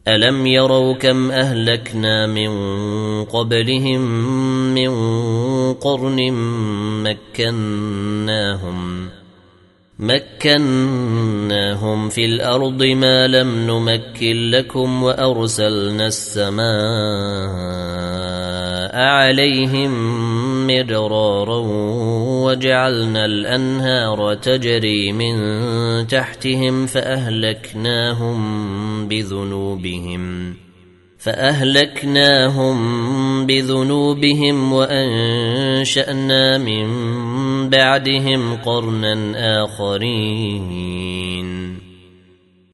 ألم يروا كم أهلكنا من قبلهم من قرن مكناهم في الأرض ما لم نمكن لكم وأرسلنا السماء عليهم مدرارا وجعلنا الأنهار تجري من تحتهم فأهلكناهم بذنوبهم وأنشأنا من بعدهم قرنا آخرين